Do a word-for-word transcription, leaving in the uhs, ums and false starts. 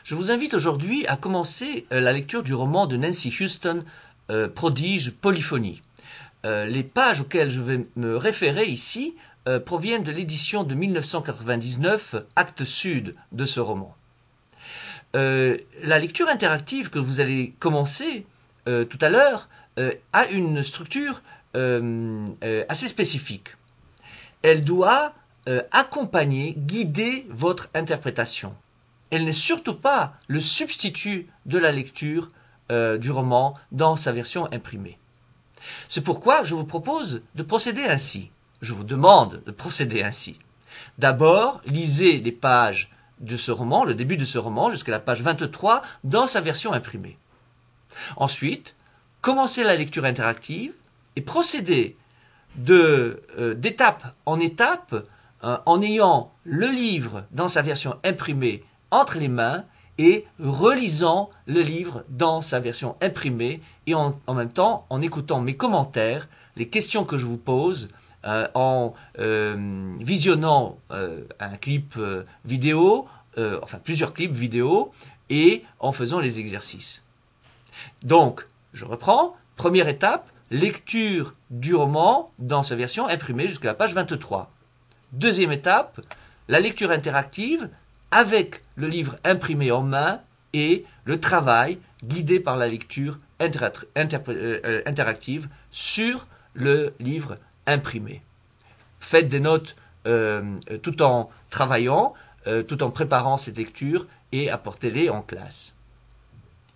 Je vous invite aujourd'hui à commencer la lecture du roman de Nancy Houston, euh, Prodige, Polyphonie. Euh, les pages auxquelles je vais me référer ici euh, proviennent de l'édition de mille neuf cent quatre-vingt-dix-neuf, acte sud de ce roman. Euh, la lecture interactive que vous allez commencer euh, tout à l'heure euh, a une structure euh, euh, assez spécifique. Elle doit euh, accompagner, guider votre interprétation. Elle n'est surtout pas le substitut de la lecture euh, du roman dans sa version imprimée. C'est pourquoi je vous propose de procéder ainsi. Je vous demande de procéder ainsi. D'abord, lisez les pages de ce roman, le début de ce roman, jusqu'à la page vingt-trois, dans sa version imprimée. Ensuite, commencez la lecture interactive et procédez de, euh, d'étape en étape euh, en ayant le livre dans sa version imprimée entre les mains et relisant le livre dans sa version imprimée et en, en même temps en écoutant mes commentaires, les questions que je vous pose, euh, en euh, visionnant euh, un clip euh, vidéo, euh, enfin plusieurs clips vidéo et en faisant les exercices. Donc, je reprends. Première étape, lecture du roman dans sa version imprimée jusqu'à la page vingt-trois. Deuxième étape, la lecture interactive avec le livre imprimé en main et le travail guidé par la lecture inter- inter- euh, interactive sur le livre imprimé. Faites des notes euh, tout en travaillant, euh, tout en préparant cette lecture et apportez-les en classe.